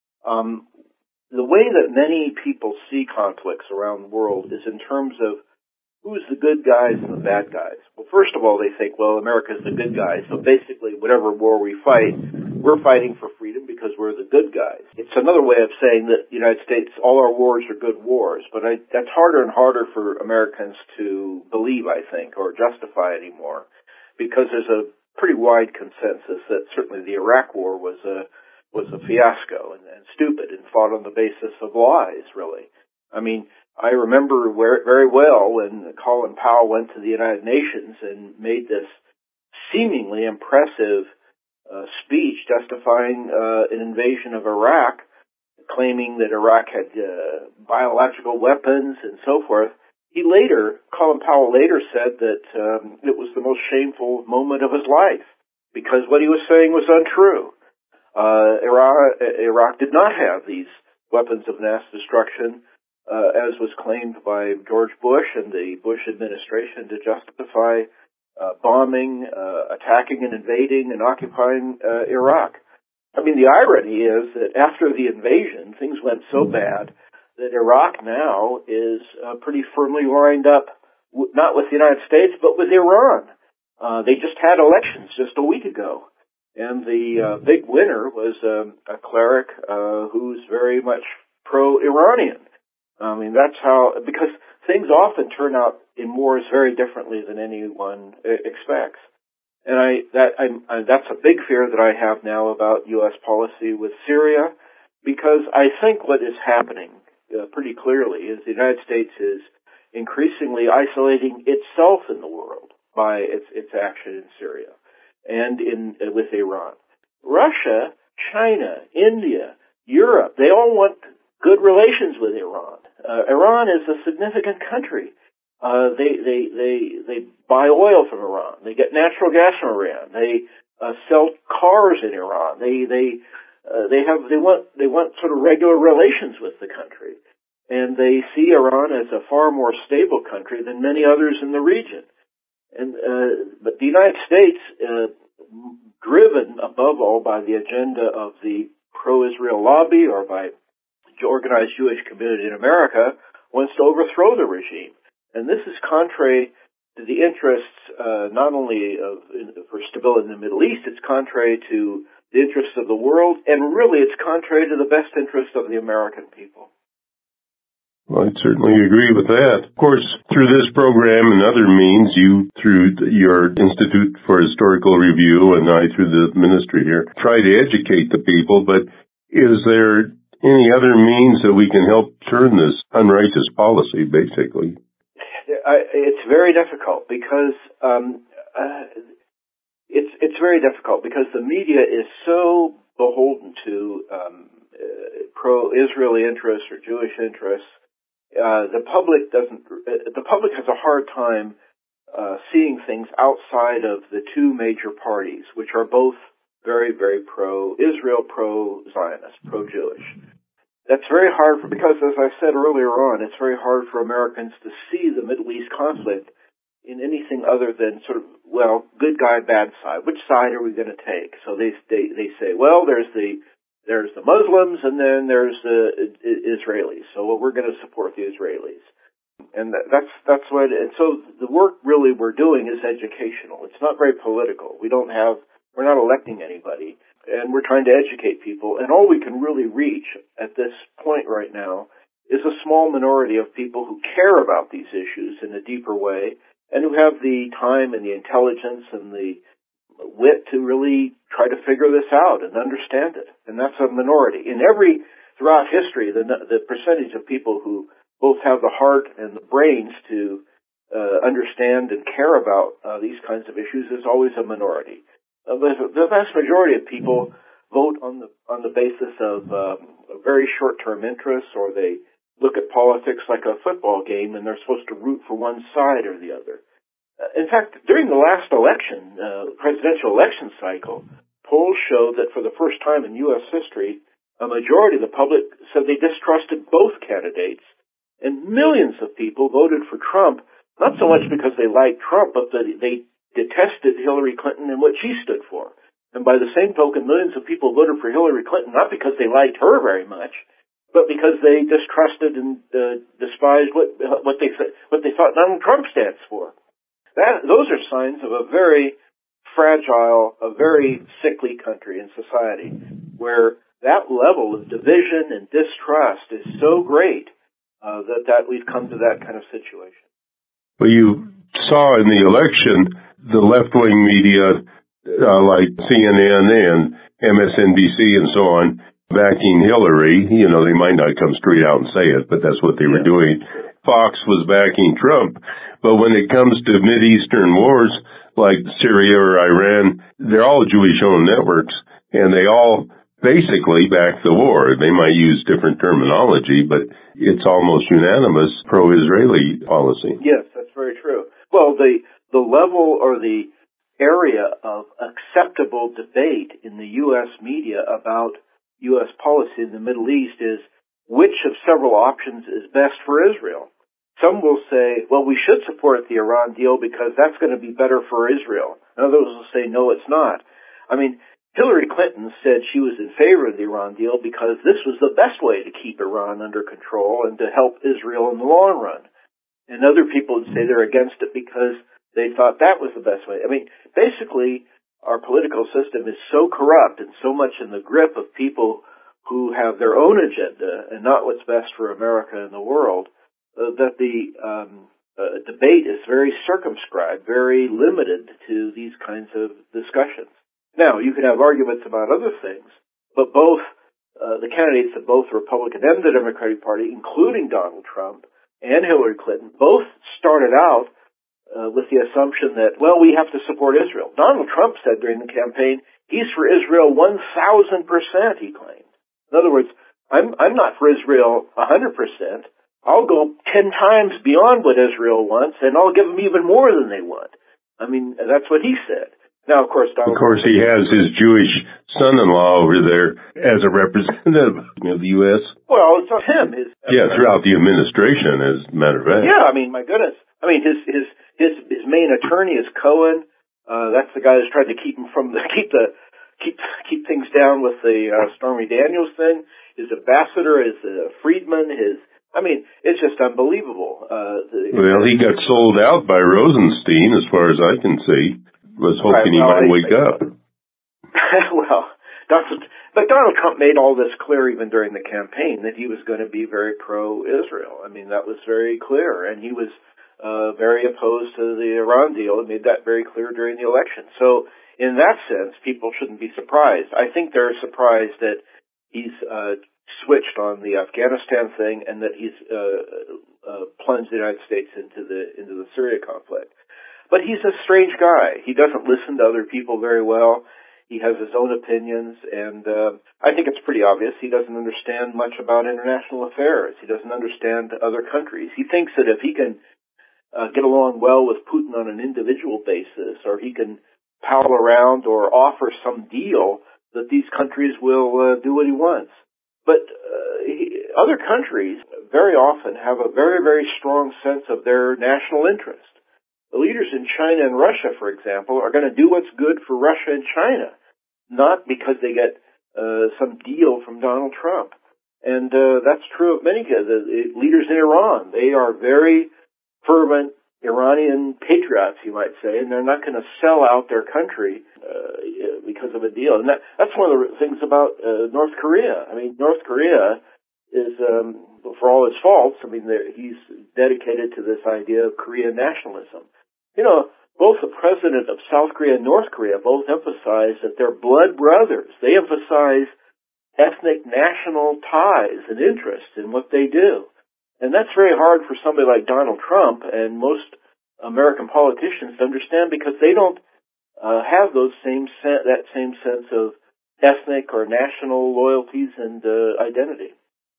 um, the way that many people see conflicts around the world is in terms of who's the good guys and the bad guys. Well, first of all, they think, well, America's the good guys, so basically whatever war we fight, we're fighting for freedom because we're the good guys. It's another way of saying that the United States, all our wars are good wars, but I, that's harder and harder for Americans to believe, I think, or justify anymore, because there's a pretty wide consensus that certainly the Iraq War was a was a fiasco and, and stupid and fought on the basis of lies, really. I mean, I remember very well when Colin Powell went to the United Nations and made this seemingly impressive uh, speech justifying uh, an invasion of Iraq, claiming that Iraq had uh, biological weapons and so forth. He later, Colin Powell later said that um, it was the most shameful moment of his life because what he was saying was untrue. Uh, Iraq, Iraq did not have these weapons of mass destruction, Uh, as was claimed by George Bush and the Bush administration, to justify uh, bombing, uh, attacking and invading and occupying uh, Iraq. I mean, the irony is that after the invasion, things went so bad that Iraq now is uh, pretty firmly lined up, w- not with the United States, but with Iran. Uh, they just had elections just a week ago. And the uh, big winner was um, a cleric uh, who's very much pro-Iranian. I mean, that's how, because things often turn out in wars very differently than anyone expects. And I, that, I'm, I, that's a big fear that I have now about U S policy with Syria, because I think what is happening uh, pretty clearly is the United States is increasingly isolating itself in the world by its, its action in Syria and in, uh, with Iran. Russia, China, India, Europe, they all want good relations with Iran. Uh, Iran is a significant country. Uh, they, they, they, they buy oil from Iran. They get natural gas from Iran. They, uh, sell cars in Iran. They, they, uh, they have, they want, they want sort of regular relations with the country. And they see Iran as a far more stable country than many others in the region. And, uh, but the United States, uh, driven above all by the agenda of the pro-Israel lobby or by the organized Jewish community in America, wants to overthrow the regime. And this is contrary to the interests uh, not only of in, for stability in the Middle East, it's contrary to the interests of the world, and really it's contrary to the best interests of the American people.
Well, I'd certainly agree with that. Of course, through this program and other means, you, through your Institute for Historical Review and I through the ministry here, try to educate the people, but is there any other means that we can help turn this unrighteous policy, basically?
It's very difficult because um, uh, it's it's very difficult because the media is so beholden to um, uh, pro-Israeli interests or Jewish interests. Uh, the public doesn't. Uh, the public has a hard time uh, seeing things outside of the two major parties, which are both very, very pro-Israel, pro-Zionist, pro-Jewish. That's very hard for, because, as I said earlier on, it's very hard for Americans to see the Middle East conflict in anything other than sort of, well, good guy, bad side. Which side are we going to take? So they they they say, well, there's the there's the Muslims and then there's the Israelis. So well, we're going to support the Israelis, and that's that's what. And so the work really we're doing is educational. It's not very political. We don't have we're not electing anybody. And we're trying to educate people, and all we can really reach at this point right now is a small minority of people who care about these issues in a deeper way, and who have the time and the intelligence and the wit to really try to figure this out and understand it. And that's a minority. In every, throughout history, the, the percentage of people who both have the heart and the brains to uh, understand and care about uh, these kinds of issues is always a minority. Uh, the vast majority of people vote on the on the basis of um, a very short-term interests, or they look at politics like a football game, and they're supposed to root for one side or the other. Uh, in fact, during the last election, uh, presidential election cycle, polls showed that for the first time in U S history, a majority of the public said they distrusted both candidates, and millions of people voted for Trump, not so much because they liked Trump, but that they detested Hillary Clinton and what she stood for. And by the same token, millions of people voted for Hillary Clinton not because they liked her very much, but because they distrusted and uh, despised what what they what they thought Donald Trump stands for. That those are signs of a very fragile, a very sickly country and society, where that level of division and distrust is so great uh, that that we've come to that kind of situation.
Well, you saw in the election the left-wing media, uh, like C N N and M S N B C and so on, backing Hillary. You know, they might not come straight out and say it, but that's what they were doing. Fox was backing Trump. But when it comes to Mideastern wars, like Syria or Iran, they're all Jewish-owned networks, and they all basically back the war. They might use different terminology, but it's almost unanimous pro-Israeli policy.
Yes, that's very true. Well, the the level or the area of acceptable debate in the U S media about U S policy in the Middle East is which of several options is best for Israel. Some will say, well, we should support the Iran deal because that's going to be better for Israel. And others will say, no, it's not. I mean, Hillary Clinton said she was in favor of the Iran deal because this was the best way to keep Iran under control and to help Israel in the long run. And other people would say they're against it because they thought that was the best way. I mean, basically, our political system is so corrupt and so much in the grip of people who have their own agenda and not what's best for America and the world, uh, that the um, uh, debate is very circumscribed, very limited to these kinds of discussions. Now, you can have arguments about other things, but both uh, the candidates of both the Republican and the Democratic Party, including Donald Trump and Hillary Clinton, both started out Uh, with the assumption that, well, we have to support Israel. Donald Trump said during the campaign, he's for Israel one thousand percent, he claimed. In other words, I'm, I'm not for Israel one hundred percent. I'll go ten times beyond what Israel wants, and I'll give them even more than they want. I mean, that's what he said. Now, of course, Donald
Of course, he has his Jewish son-in-law over there as a representative of the U S.
Well, it's not him. His,
yeah, throughout the administration, as a matter of fact.
Yeah, I mean, my goodness. I mean, his his his his main attorney is Cohen. Uh, that's the guy who's trying to keep him from the keep the keep keep things down with the uh, Stormy Daniels thing. His ambassador is uh, Friedman. His I mean, it's just unbelievable. Uh, the,
well, he got sold out by Rosenstein, as far as I can see. Was hoping right, well, he might I, wake I, up.
Well, That's what, but Donald Trump made all this clear even during the campaign that he was going to be very pro-Israel. I mean, that was very clear, and he was uh, very opposed to the Iran deal and made that very clear during the election. So in that sense, people shouldn't be surprised. I think they're surprised that he's uh, switched on the Afghanistan thing and that he's uh, uh, plunged the United States into the into the Syria conflict. But he's a strange guy. He doesn't listen to other people very well. He has his own opinions, and uh, I think it's pretty obvious he doesn't understand much about international affairs. He doesn't understand other countries. He thinks that if he can uh, get along well with Putin on an individual basis, or he can pal around or offer some deal, that these countries will uh, do what he wants. But uh, he, other countries very often have a very, very strong sense of their national interest. The leaders in China and Russia, for example, are going to do what's good for Russia and China, not because they get uh, some deal from Donald Trump. And uh, that's true of many uh, the, the leaders in Iran. They are very fervent Iranian patriots, you might say, and they're not going to sell out their country uh, because of a deal. And that, that's one of the things about uh, North Korea. I mean, North Korea is, um, for all his faults, I mean, he's dedicated to this idea of Korean nationalism. You know, both the president of South Korea and North Korea both emphasize that they're blood brothers. They emphasize ethnic national ties and interests in what they do. And that's very hard for somebody like Donald Trump and most American politicians to understand, because they don't uh, have those same sen- that same sense of ethnic or national loyalties and uh, identity.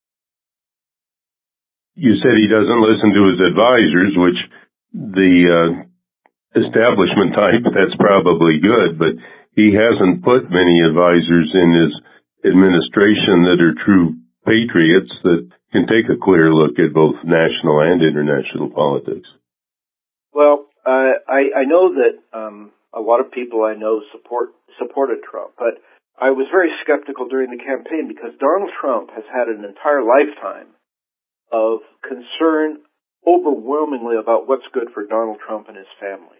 You said he doesn't listen to his advisors, which the uh, establishment type, that's probably good, but he hasn't put many advisors in his administration that are true patriots that can take a clear look at both national and international politics.
Well, uh, I, I know that um, a lot of people I know support supported Trump, but I was very skeptical during the campaign because Donald Trump has had an entire lifetime of concern overwhelmingly about what's good for Donald Trump and his family.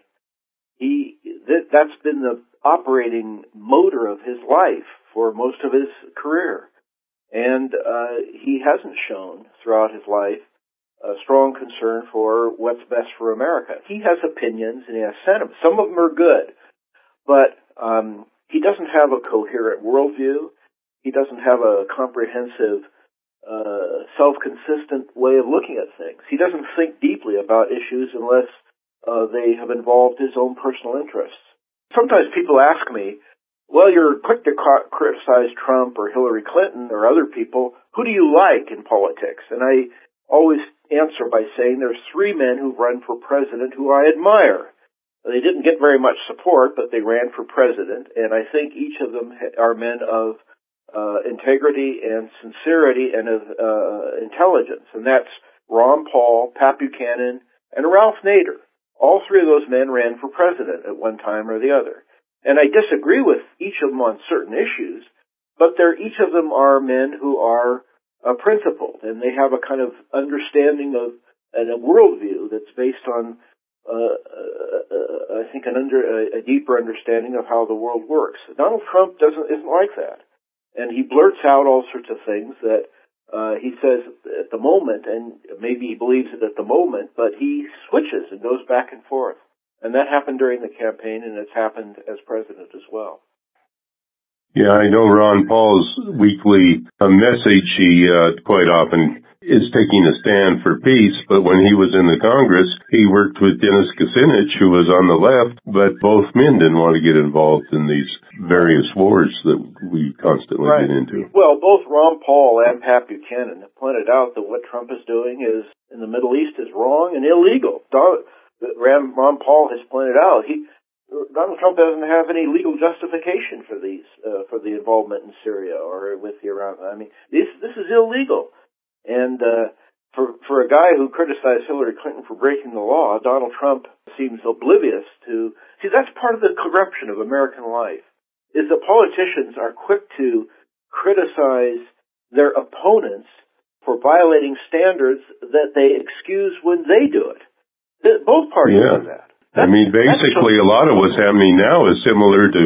He that, that's been the operating motor of his life for most of his career. And uh, he hasn't shown throughout his life a strong concern for what's best for America. He has opinions and he has sentiments. Some of them are good, but um, he doesn't have a coherent worldview. He doesn't have a comprehensive, uh, self-consistent way of looking at things. He doesn't think deeply about issues unless uh, they have involved his own personal interests. Sometimes people ask me, well, you're quick to criticize Trump or Hillary Clinton or other people. Who do you like in politics? And I always answer by saying there's three men who've run for president who I admire. They didn't get very much support, but they ran for president, and I think each of them are men of uh, integrity and sincerity and of uh, intelligence, and that's Ron Paul, Pat Buchanan, and Ralph Nader. All three of those men ran for president at one time or the other. And I disagree with each of them on certain issues, but they're, each of them are men who are uh, principled, and they have a kind of understanding of, and a worldview that's based on, uh, uh, uh, I think, an under, a, a deeper understanding of how the world works. Donald Trump doesn't isn't like that, and he blurts out all sorts of things that uh, he says at the moment, and maybe he believes it at the moment, but he switches and goes back and forth. And that happened during the campaign, and it's happened as president as well.
Yeah, I know Ron Paul's weekly uh, message, he uh, quite often is taking a stand for peace, but when he was in the Congress, he worked with Dennis Kucinich, who was on the left, but both men didn't want to get involved in these various wars that we constantly
right.
get into.
Well, both Ron Paul and Pat Buchanan have pointed out that what Trump is doing is in the Middle East is wrong and illegal. Don- Ron Paul has pointed out, he, Donald Trump doesn't have any legal justification for these, uh, for the involvement in Syria or with Iran. I mean, this, this is illegal. And, uh, for, for a guy who criticized Hillary Clinton for breaking the law, Donald Trump seems oblivious to, see, that's part of the corruption of American life, is that politicians are quick to criticize their opponents for violating standards that they excuse when they do it. Both parties
yeah.
do that. That's,
I mean, basically, a lot of what's happening now is similar to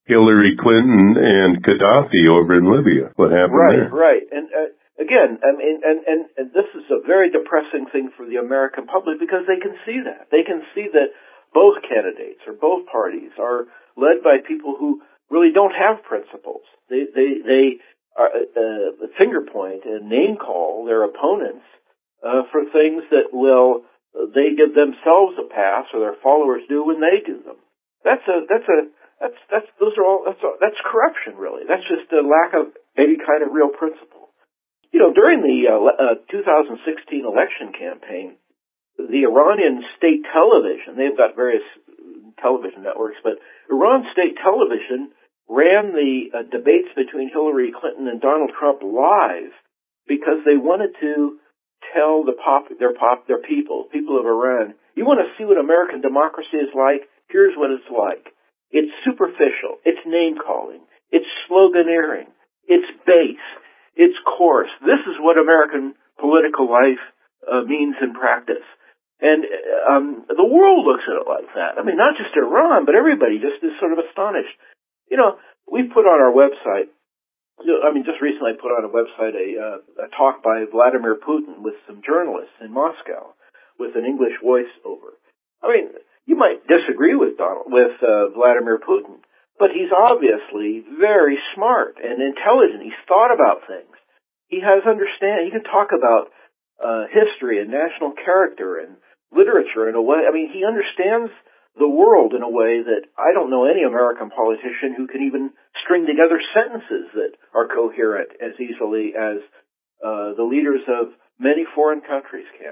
Hillary Clinton and Gaddafi over in Libya. What happened
right,
there?
Right, right. And uh, again, I mean, and, and, and this is a very depressing thing for the American public because they can see that. They can see that both candidates or both parties are led by people who really don't have principles. They, they, they are, uh, finger point and name call their opponents uh, for things that will they give themselves a pass or their followers do when they do them. That's a that's a that's that's those are all that's a, that's corruption really. That's just a lack of any kind of real principle. You know, during the uh, uh, two thousand sixteen election campaign, the Iranian state television, they've got various television networks, but Iran state television ran the uh, debates between Hillary Clinton and Donald Trump live because they wanted to tell the pop, their pop, their people, people of Iran, you want to see what American democracy is like? Here's what it's like. It's superficial. It's name-calling. It's sloganeering. It's base. It's coarse. This is what American political life uh, means in practice. And um, the world looks at it like that. I mean, not just Iran, but everybody just is sort of astonished. You know, we've put on our website, I mean, just recently I put on a website a, uh, a talk by Vladimir Putin with some journalists in Moscow with an English voiceover. I mean, you might disagree with Donald, with uh, Vladimir Putin, but he's obviously very smart and intelligent. He's thought about things. He has understand. He can talk about uh, history and national character and literature in a way. I mean, he understands the world in a way that I don't know any American politician who can even string together sentences that are coherent as easily as uh, the leaders of many foreign countries can.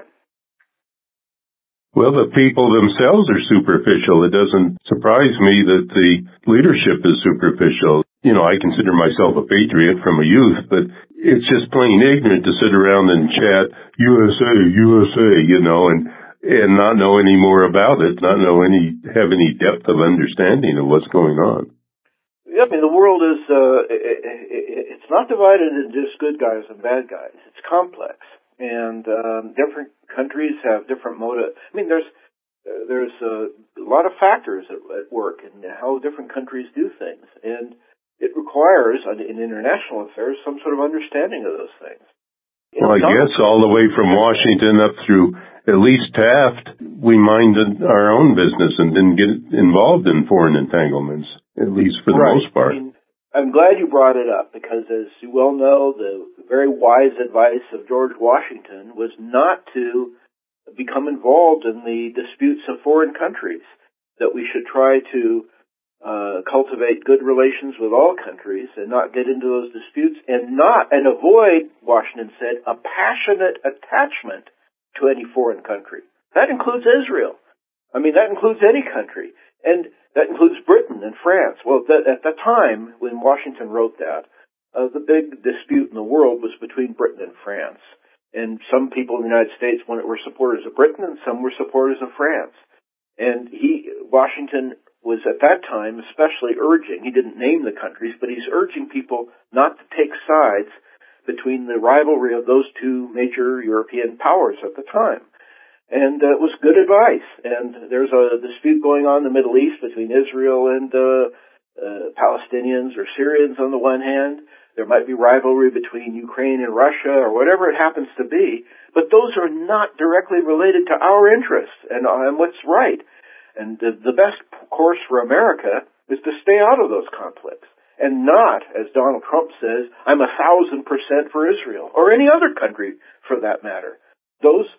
Well, the people themselves are superficial. It doesn't surprise me that the leadership is superficial. You know, I consider myself a patriot from a youth, but it's just plain ignorant to sit around and chat U S A, U S A, you know, and and not know any more about it, not know any, have any depth of understanding of what's going on.
Yeah, I mean, the world is, uh, it, it, it's not divided into just good guys and bad guys. It's complex. And, um, different countries have different motives. I mean, there's, uh, there's uh, a lot of factors at, at work in how different countries do things. And it requires, in international affairs, some sort of understanding of those things. You know,
well, I guess all the way from Washington up through at least Taft, we minded our own business and didn't get involved in foreign entanglements, at least for the
right.
most part.
I mean, I'm glad you brought it up because, as you well know, the very wise advice of George Washington was not to become involved in the disputes of foreign countries, that we should try to uh, cultivate good relations with all countries and not get into those disputes and not, and avoid, Washington said, a passionate attachment to any foreign country. That includes Israel. I mean, that includes any country. And that includes Britain and France. Well, that, at the time when Washington wrote that, uh, the big dispute in the world was between Britain and France. And some people in the United States were supporters of Britain and some were supporters of France. And he, Washington was at that time especially urging, he didn't name the countries, but he's urging people not to take sides between the rivalry of those two major European powers at the time. And uh, it was good advice. And there's a dispute going on in the Middle East between Israel and uh, uh, Palestinians or Syrians on the one hand. There might be rivalry between Ukraine and Russia or whatever it happens to be. But those are not directly related to our interests and, uh, and what's right. And the, the best course for America is to stay out of those conflicts and not, as Donald Trump says, I'm a thousand percent for Israel or any other country for that matter. Those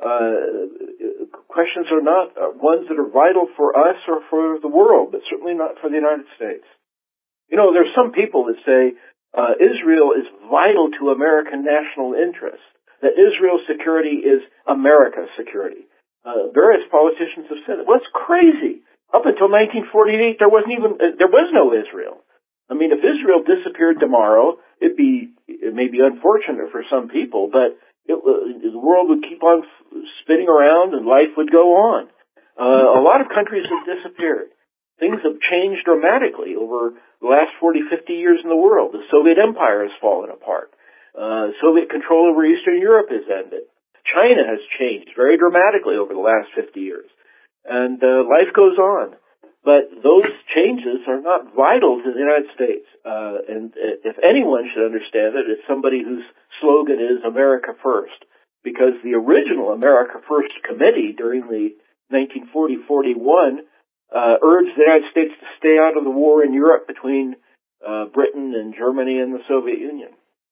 uh, questions are not uh, ones that are vital for us or for the world, but certainly not for the United States. You know, there's some people that say uh, Israel is vital to American national interests, that Israel's security is America's security. Uh, various politicians have said it. Well, it's crazy. Up until nineteen forty-eight, there wasn't even, uh, there was no Israel. I mean, if Israel disappeared tomorrow, it'd be, it may be unfortunate for some people, but it, uh, the world would keep on spinning around and life would go on. Uh, a lot of countries have disappeared. Things have changed dramatically over the last forty, fifty years in the world. The Soviet Empire has fallen apart. Uh, Soviet control over Eastern Europe has ended. China has changed very dramatically over the last fifty years. And uh, life goes on. But those changes are not vital to the United States. Uh, and if anyone should understand it, it's somebody whose slogan is America First. Because the original America First Committee during the nineteen forty to forty-one uh, urged the United States to stay out of the war in Europe between uh, Britain and Germany and the Soviet Union.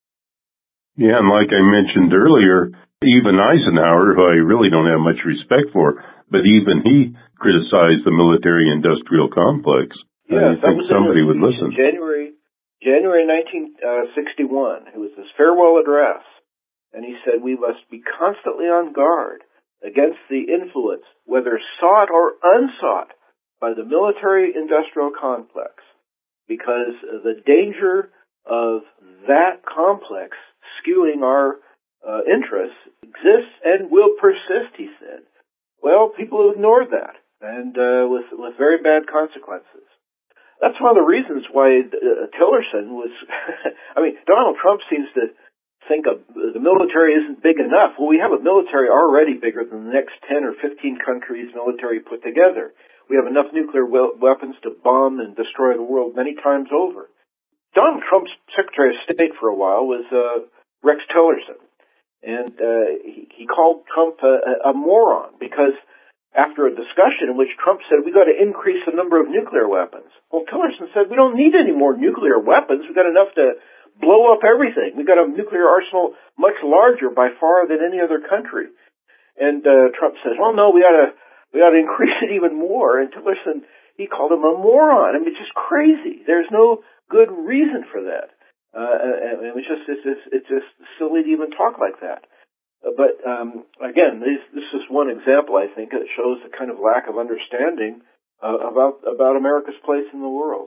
Yeah, and like I mentioned earlier, even Eisenhower, who I really don't have much respect for, but even he criticized the military-industrial complex.
Yes,
I think somebody would listen.
January, January nineteen sixty-one, it was his farewell address, and he said, "We must be constantly on guard against the influence, whether sought or unsought, by the military-industrial complex, because the danger of that complex skewing our uh, interests exists and will persist," he said. Well, people have ignored that, and uh, with with very bad consequences. That's one of the reasons why uh, Tillerson was, I mean, Donald Trump seems to think of, the military isn't big enough. Well, we have a military already bigger than the next ten or fifteen countries' military put together. We have enough nuclear we- weapons to bomb and destroy the world many times over. Donald Trump's Secretary of State for a while was uh, Rex Tillerson. And uh, he, he called Trump a, a moron because after a discussion in which Trump said, we got to increase the number of nuclear weapons. Well, Tillerson said, we don't need any more nuclear weapons. We've got enough to blow up everything. We've got a nuclear arsenal much larger by far than any other country. And uh, Trump says, well, no, we got to we got to increase it even more. And Tillerson, he called him a moron. I mean, it's just crazy. There's no good reason for that. Uh, and it was just, it's just, it's just silly to even talk like that. Uh, but, um, again, this, this is one example, I think, that shows the kind of lack of understanding uh, about, about America's place in the world.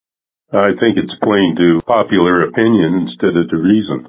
I think it's playing to popular opinion instead of to reason.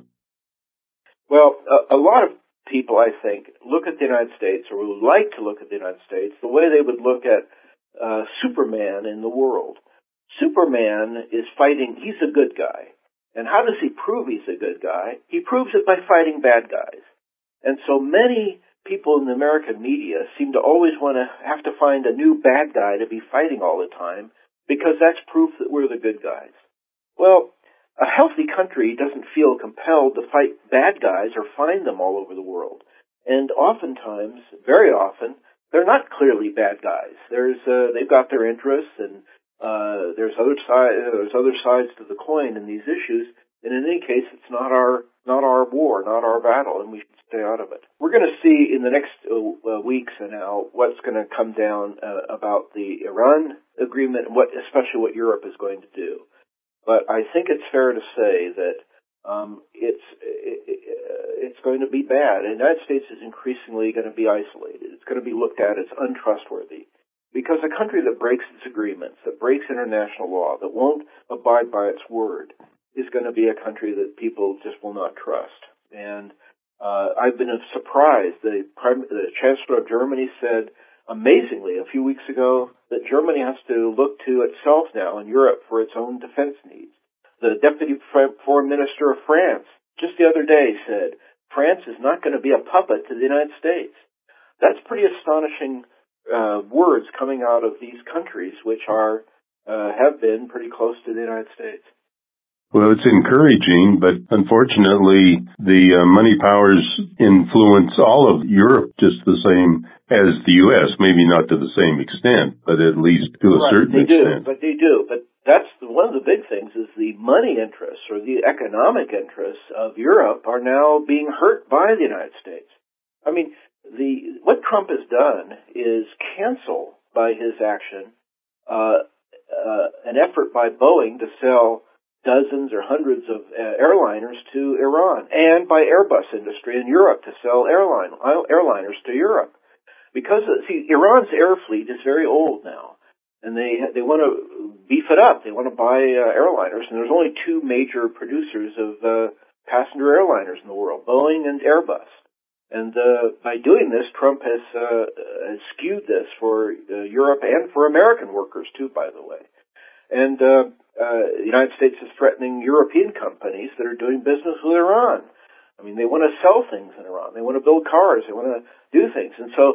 Well, a, a lot of people, I think, look at the United States, or would like to look at the United States, the way they would look at uh, Superman in the world. Superman is fighting, he's a good guy. And how does he prove he's a good guy? He proves it by fighting bad guys. And so many people in the American media seem to always want to have to find a new bad guy to be fighting all the time because that's proof that we're the good guys. Well, a healthy country doesn't feel compelled to fight bad guys or find them all over the world. And oftentimes, very often, they're not clearly bad guys. There's, uh, they've got their interests and Uh, there's other side, there's other sides to the coin in these issues, and in any case, it's not our, not our war, not our battle, and we should stay out of it. We're going to see in the next uh, weeks and now what's going to come down uh, about the Iran agreement, and what, especially what Europe is going to do. But I think it's fair to say that um, it's it, it's going to be bad. The United States is increasingly going to be isolated. It's going to be looked at as untrustworthy. Because a country that breaks its agreements, that breaks international law, that won't abide by its word, is going to be a country that people just will not trust. And uh, I've been surprised. The, Prime, the Chancellor of Germany said, amazingly, a few weeks ago, that Germany has to look to itself now in Europe for its own defense needs. The Deputy Foreign Minister of France, just the other day, said, France is not going to be a puppet to the United States. That's pretty astonishing Uh, words coming out of these countries, which are uh, have been pretty close to the United States.
Well, it's encouraging, but unfortunately, the uh, money powers influence all of Europe just the same as the U S. Maybe not to the same extent, but at least to a
right,
certain
they
extent.
Do, but they do. But that's the, one of the big things is the money interests or the economic interests of Europe are now being hurt by the United States. I mean, The, what Trump has done is cancel by his action uh, uh, an effort by Boeing to sell dozens or hundreds of uh, airliners to Iran, and by Airbus industry in Europe to sell airline airliners to Europe. Because see, Iran's air fleet is very old now, and they they want to beef it up. They want to buy uh, airliners, and there's only two major producers of uh, passenger airliners in the world: Boeing and Airbus. And uh, by doing this, Trump has, uh, has skewed this for uh, Europe and for American workers, too, by the way. And uh, uh, the United States is threatening European companies that are doing business with Iran. I mean, they want to sell things in Iran. They want to build cars. They want to do things. And so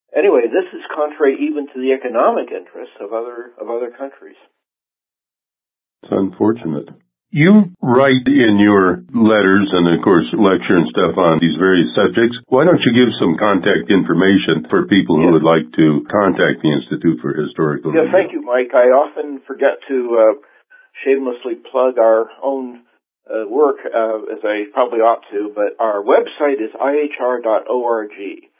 anyway, this is contrary even to the economic interests of other of other countries.
It's unfortunate. You write in your letters and, of course, lecture and stuff on these various subjects. Why don't you give some contact information for people who
yes.
would like to contact the Institute for Historical
Yes,
Review?
thank you, Mike. I often forget to uh, shamelessly plug our own uh, work, uh, as I probably ought to, but our website is I H R dot org,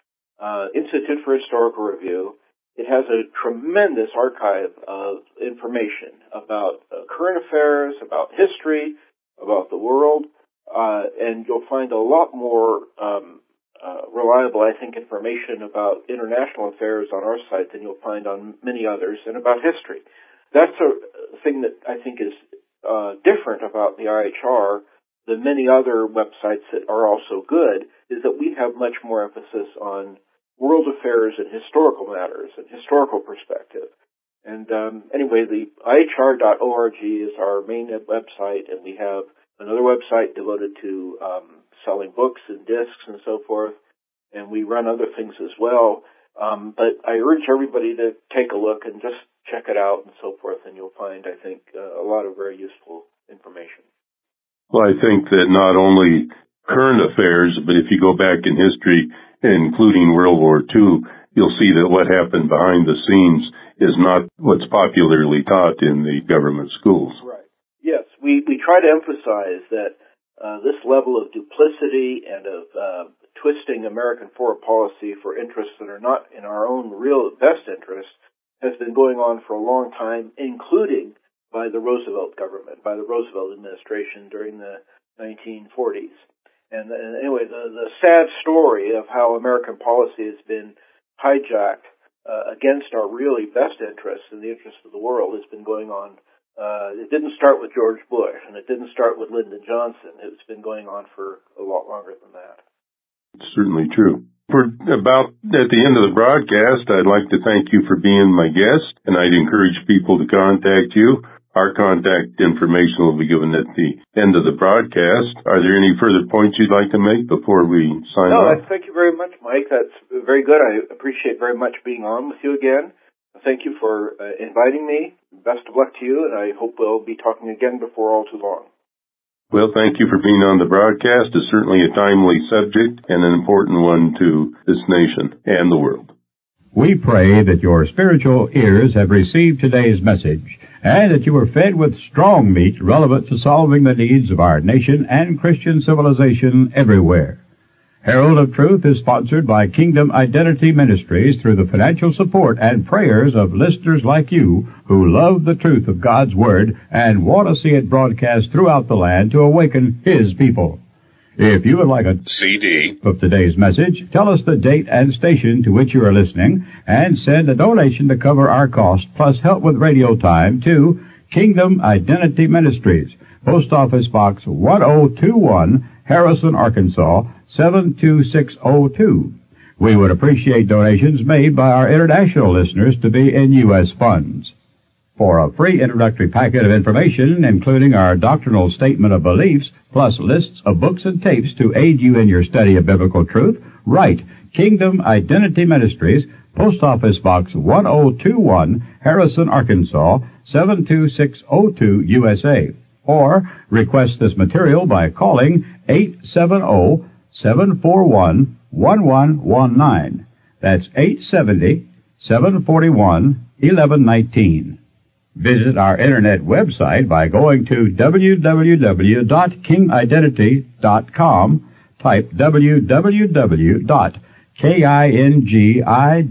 uh, Institute for Historical Review. It has a tremendous archive of information about uh, current affairs, about history, about the world, uh, and you'll find a lot more um, uh, reliable, I think, information about international affairs on our site than you'll find on many others, and about history. That's a thing that I think is uh, different about the I H R than many other websites that are also good, is that we have much more emphasis on world affairs and historical matters and historical perspective. And um, anyway, the I H R dot org is our main website, and we have another website devoted to um, selling books and discs and so forth, and we run other things as well. Um, but I urge everybody to take a look and just check it out and so forth, and you'll find, I think, uh, a lot of very useful information.
Well, I think that not only current affairs, but if you go back in history, including World War Two, you'll see that what happened behind the scenes is not what's popularly taught in the government schools.
Right. Yes, we, we try to emphasize that uh, this level of duplicity and of uh, twisting American foreign policy for interests that are not in our own real best interest has been going on for a long time, including by the Roosevelt government, by the Roosevelt administration during the nineteen forties. And, and anyway, the, the sad story of how American policy has been hijacked uh, against our really best interests and the interests of the world has been going on. Uh, it didn't start with George Bush, and it didn't start with Lyndon Johnson. It's been going on for a lot longer than that.
It's certainly true. For about at the end of the broadcast, I'd like to thank you for being my guest, and I'd encourage people to contact you. Our contact information will be given at the end of the broadcast. Are there any further points you'd like to make before we sign
no,
off?
No, thank you very much, Mike. That's very good. I appreciate very much being on with you again. Thank you for uh, inviting me. Best of luck to you, and I hope we'll be talking again before all too long.
Well, thank you for being on the broadcast. It's certainly a timely subject and an important one to this nation and the world.
We pray that your spiritual ears have received today's message, and that you are fed with strong meat relevant to solving the needs of our nation and Christian civilization everywhere. Herald of Truth is sponsored by Kingdom Identity Ministries through the financial support and prayers of listeners like you who love the truth of God's Word and want to see it broadcast throughout the land to awaken His people. If you would like a
C D
of today's message, tell us the date and station to which you are listening, and send a donation to cover our cost, plus help with radio time, to Kingdom Identity Ministries, Post Office Box one oh two one, Harrison, Arkansas, seven two six oh two. We would appreciate donations made by our international listeners to be in U S funds. For a free introductory packet of information, including our doctrinal statement of beliefs, plus lists of books and tapes to aid you in your study of biblical truth, write Kingdom Identity Ministries, Post Office Box one oh two one, Harrison, Arkansas, seven two six oh two, U S A. Or request this material by calling eight seven zero, seven four one, one one one nine. That's eight seven zero, seven four one, one one one nine. Visit our internet website by going to w w w dot king identity dot com. Type w w w dot king identity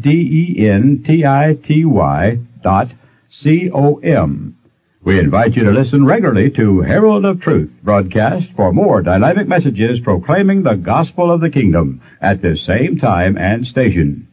dot com. We invite you to listen regularly to Herald of Truth broadcast for more dynamic messages proclaiming the gospel of the kingdom at this same time and station.